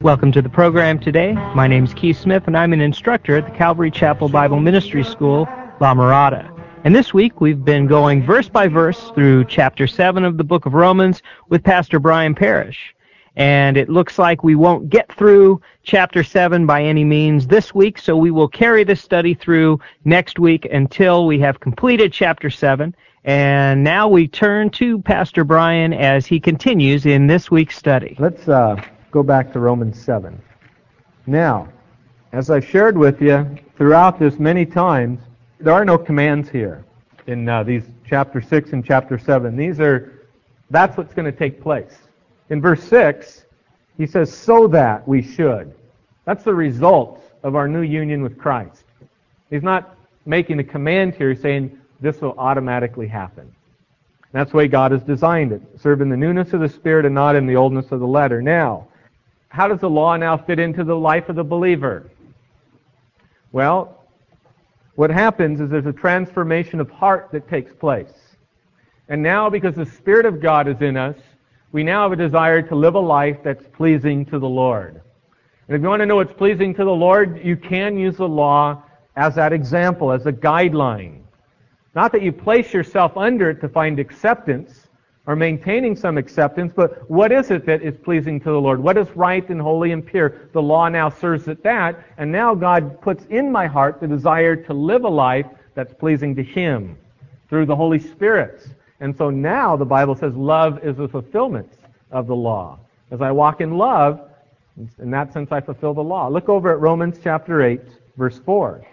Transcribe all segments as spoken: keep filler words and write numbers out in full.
Welcome to the program today. My name is Keith Smith, and I'm an instructor at the Calvary Chapel Bible Ministry School, La Mirada. And this week we've been going verse by verse through chapter seven of the book of Romans with Pastor Brian Parrish. And it looks like we won't get through chapter seven by any means this week, so we will carry this study through next week until we have completed chapter seven. And now we turn to Pastor Brian as he continues in this week's study. Let's uh, go back to Romans seven. Now, as I've shared with you throughout this many times, there are no commands here in uh, these chapter six and chapter seven. These are, that's what's going to take place. In verse six, he says, so that we should. That's the result of our new union with Christ. He's not making a command here saying this will automatically happen. That's the way God has designed it. Serve in the newness of the Spirit and not in the oldness of the letter. Now, how does the law now fit into the life of the believer? Well, what happens is there's a transformation of heart that takes place. And now, because the Spirit of God is in us, we now have a desire to live a life that's pleasing to the Lord. And if you want to know what's pleasing to the Lord, you can use the law as that example, as a guideline. Not that you place yourself under it to find acceptance or maintaining some acceptance, but what is it that is pleasing to the Lord? What is right and holy and pure? The law now serves at that, and now God puts in my heart the desire to live a life that's pleasing to Him through the Holy Spirit. And so now the Bible says love is the fulfillment of the law. As I walk in love, in that sense I fulfill the law. Look over at Romans chapter eight, verse four.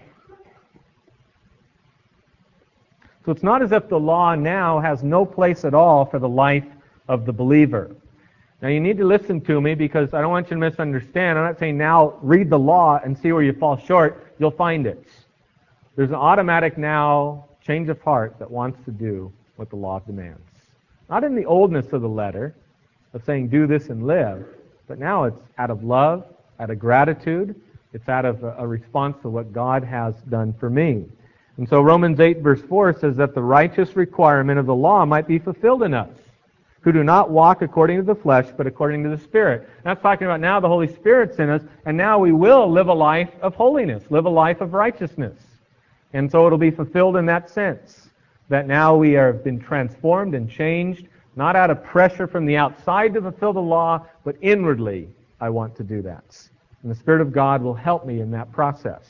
So it's not as if the law now has no place at all for the life of the believer. Now you need to listen to me because I don't want you to misunderstand. I'm not saying now read the law and see where you fall short. You'll find it. There's an automatic now change of heart that wants to do what the law demands. Not in the oldness of the letter of saying do this and live, but now it's out of love, out of gratitude. It's out of a response to what God has done for me. And so Romans eight verse four says that the righteous requirement of the law might be fulfilled in us, who do not walk according to the flesh, but according to the Spirit. And that's talking about now the Holy Spirit's in us, and now we will live a life of holiness, live a life of righteousness. And so it'll be fulfilled in that sense, that now we have been transformed and changed, not out of pressure from the outside to fulfill the law, but inwardly I want to do that. And the Spirit of God will help me in that process.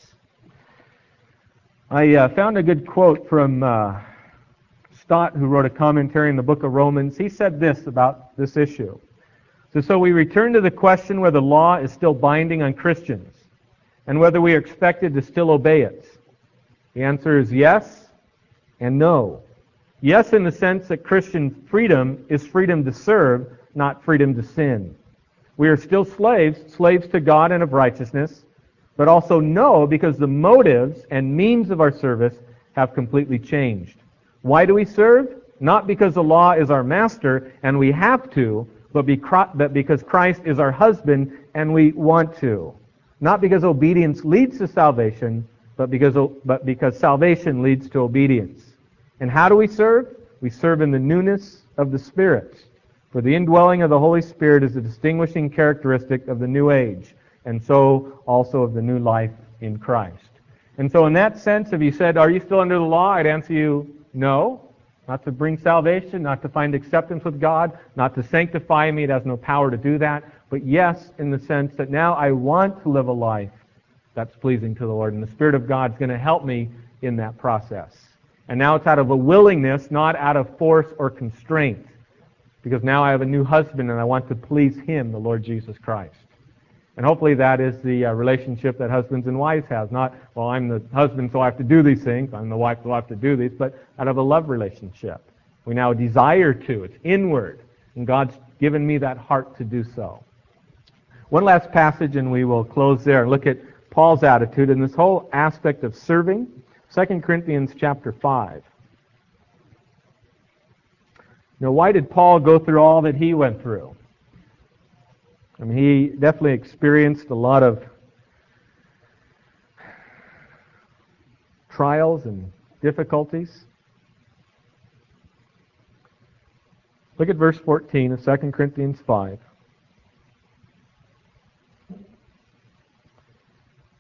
I uh, found a good quote from uh, Stott, who wrote a commentary in the book of Romans. He said this about this issue. So, so we return to the question whether law is still binding on Christians and whether we are expected to still obey it. The answer is yes and no. Yes, in the sense that Christian freedom is freedom to serve, not freedom to sin. We are still slaves, slaves to God and of righteousness, but also no, because the motives and means of our service have completely changed. Why do we serve? Not because the law is our master and we have to, but because Christ is our husband and we want to. Not because obedience leads to salvation, but because, but because salvation leads to obedience. And how do we serve? We serve in the newness of the Spirit. For the indwelling of the Holy Spirit is a distinguishing characteristic of the new age, and so also of the new life in Christ. And so in that sense, if you said, are you still under the law? I'd answer you, no. Not to bring salvation, not to find acceptance with God, not to sanctify me. It has no power to do that. But yes, in the sense that now I want to live a life that's pleasing to the Lord, and the Spirit of God is going to help me in that process. And now it's out of a willingness, not out of force or constraint. Because now I have a new husband and I want to please Him, the Lord Jesus Christ. And hopefully that is the uh, relationship that husbands and wives have. Not, well, I'm the husband, so I have to do these things. I'm the wife, so I have to do these. But out of a love relationship. We now desire to. It's inward. And God's given me that heart to do so. One last passage, and we will close there and look at Paul's attitude in this whole aspect of serving. Second Corinthians chapter five. Now, why did Paul go through all that he went through? I mean, he definitely experienced a lot of trials and difficulties. Look at verse fourteen of Second Corinthians five.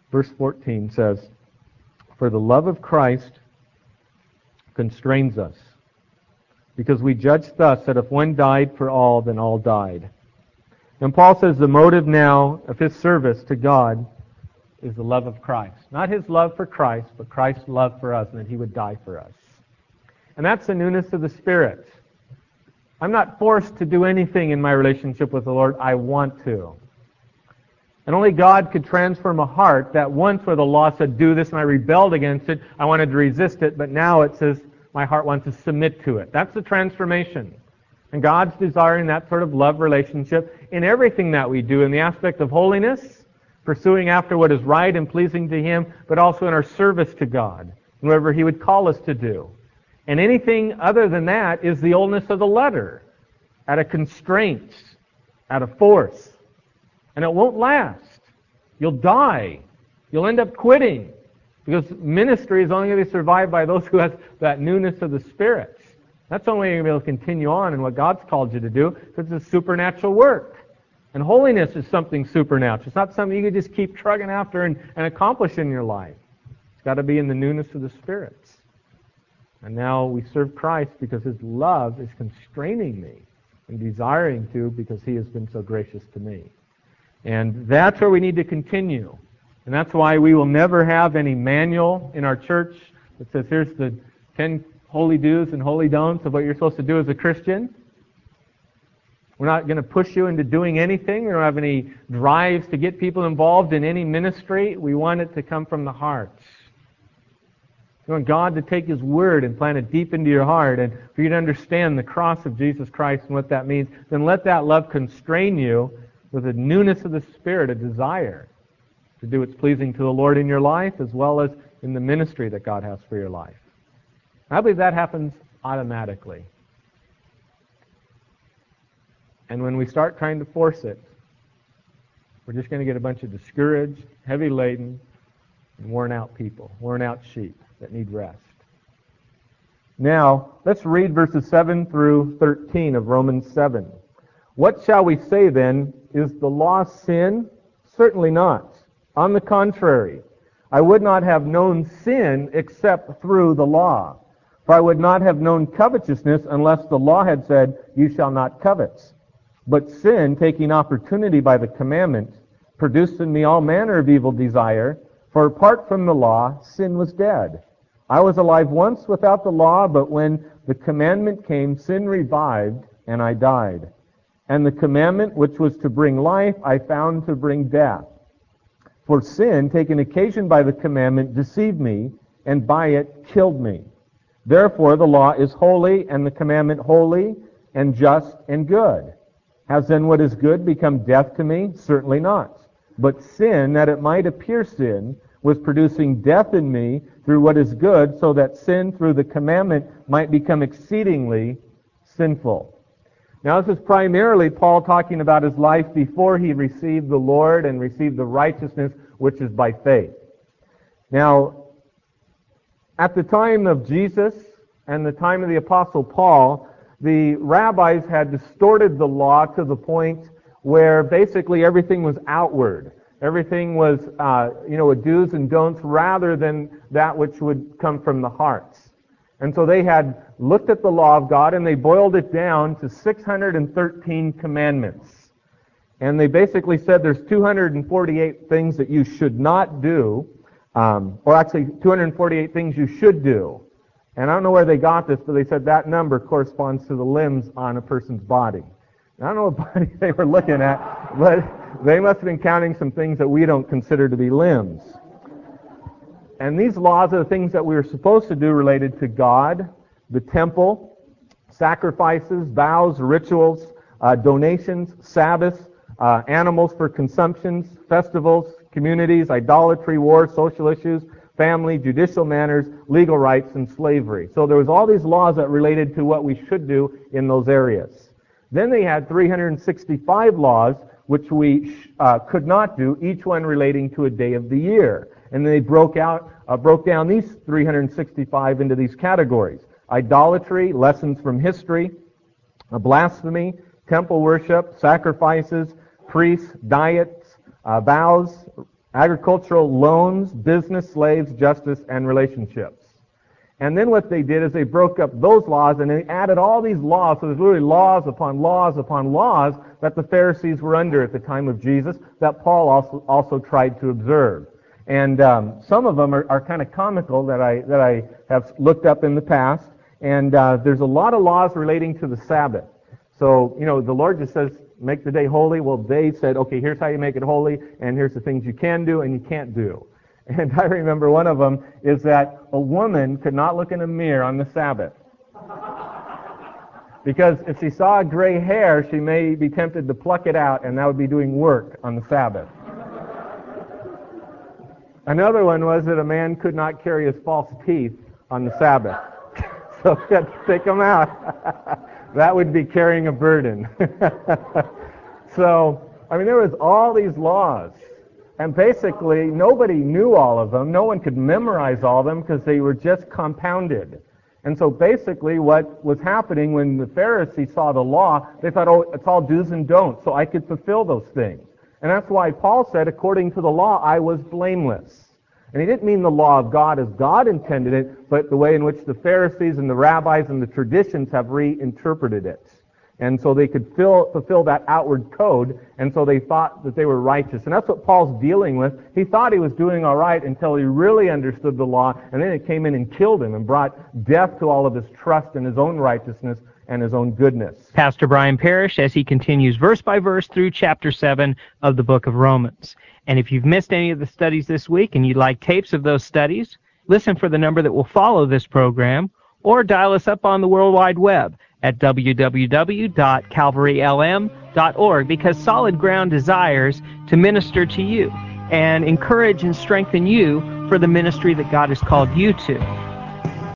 Verse fourteen says, "For the love of Christ constrains us, because we judge thus that if one died for all, then all died." And Paul says the motive now of his service to God is the love of Christ. Not his love for Christ, but Christ's love for us, and that he would die for us. And that's the newness of the Spirit. I'm not forced to do anything in my relationship with the Lord. I want to. And only God could transform a heart that once where the law said, do this, and I rebelled against it. I wanted to resist it, but now it says my heart wants to submit to it. That's the transformation. And God's desiring that sort of love relationship in everything that we do, in the aspect of holiness, pursuing after what is right and pleasing to Him, but also in our service to God, whatever He would call us to do. And anything other than that is the oldness of the letter, at a constraint, at a force. And it won't last. You'll die. You'll end up quitting. Because ministry is only going to be survived by those who have that newness of the Spirit. That's the only way you're going to be able to continue on in what God's called you to do, because it's supernatural work. And holiness is something supernatural. It's not something you can just keep trugging after and, and accomplish in your life. It's got to be in the newness of the Spirit. And now we serve Christ because His love is constraining me and desiring to, because He has been so gracious to me. And that's where we need to continue. And that's why we will never have any manual in our church that says, here's the ten holy do's and holy don'ts of what you're supposed to do as a Christian. We're not going to push you into doing anything. We don't have any drives to get people involved in any ministry. We want it to come from the heart. We want God to take His Word and plant it deep into your heart, and for you to understand the cross of Jesus Christ and what that means. Then let that love constrain you with a newness of the Spirit, a desire to do what's pleasing to the Lord in your life, as well as in the ministry that God has for your life. I believe that happens automatically. And when we start trying to force it, we're just going to get a bunch of discouraged, heavy-laden, and worn-out people, worn-out sheep that need rest. Now, let's read verses seven through thirteen of Romans seven. What shall we say then? Is the law sin? Certainly not. On the contrary, I would not have known sin except through the law. For I would not have known covetousness unless the law had said, you shall not covet. But sin, taking opportunity by the commandment, produced in me all manner of evil desire, for apart from the law, sin was dead. I was alive once without the law, but when the commandment came, sin revived, and I died. And the commandment which was to bring life, I found to bring death. For sin, taking occasion by the commandment, deceived me, and by it killed me. Therefore the law is holy, and the commandment holy, and just, and good. Has then what is good become death to me? Certainly not. But sin, that it might appear sin, was producing death in me through what is good, so that sin through the commandment might become exceedingly sinful. Now this is primarily Paul talking about his life before he received the Lord and received the righteousness which is by faith. Now, at the time of Jesus and the time of the Apostle Paul, the rabbis had distorted the law to the point where basically everything was outward. Everything was, uh, you know, a do's and don'ts rather than that which would come from the hearts. And so they had looked at the law of God and they boiled it down to six hundred thirteen commandments. And they basically said there's two hundred forty-eight things that you should not do, um, or actually two hundred forty-eight things you should do. And I don't know where they got this, but they said that number corresponds to the limbs on a person's body. And I don't know what body they were looking at, but they must have been counting some things that we don't consider to be limbs. And these laws are the things that we were supposed to do related to God, the temple, sacrifices, vows, rituals, uh, donations, Sabbaths, uh, animals for consumptions, festivals, communities, idolatry, war, social issues, family, judicial manners, legal rights, and slavery. So there was all these laws that related to what we should do in those areas. Then they had three hundred sixty-five laws which we uh, could not do, each one relating to a day of the year. And they broke out, uh, broke down these three hundred sixty-five into these categories: idolatry, lessons from history, uh, blasphemy, temple worship, sacrifices, priests, diets, uh, vows, agricultural loans, business, slaves, justice, and relationships. And then what they did is they broke up those laws and they added all these laws. So there's literally laws upon laws upon laws that the Pharisees were under at the time of Jesus that Paul also also tried to observe. And um, some of them are, are kind of comical that I that I have looked up in the past. And uh, there's a lot of laws relating to the Sabbath. So, you know, the Lord just says, make the day holy. Well, they said, okay, here's how you make it holy, and here's the things you can do and you can't do. And I remember one of them is that a woman could not look in a mirror on the Sabbath. Because if she saw gray hair, she may be tempted to pluck it out, and that would be doing work on the Sabbath. Another one was that a man could not carry his false teeth on the Sabbath. So he had to take them out. That would be carrying a burden. So, I mean, there was all these laws. And basically, nobody knew all of them. No one could memorize all of them because they were just compounded. And so basically what was happening when the Pharisees saw the law, they thought, oh, it's all do's and don'ts, so I could fulfill those things. And that's why Paul said, according to the law, I was blameless. And he didn't mean the law of God as God intended it, but the way in which the Pharisees and the rabbis and the traditions have reinterpreted it. And so they could fill, fulfill that outward code, and so they thought that they were righteous. And that's what Paul's dealing with. He thought he was doing all right until he really understood the law, and then it came in and killed him and brought death to all of his trust in his own righteousness and his own goodness. Pastor Brian Parrish as he continues verse by verse through chapter seven of the book of Romans. And if you've missed any of the studies this week and you'd like tapes of those studies, listen for the number that will follow this program, or dial us up on the World Wide Web at w w w dot calvary l m dot org, because Solid Ground desires to minister to you and encourage and strengthen you for the ministry that God has called you to.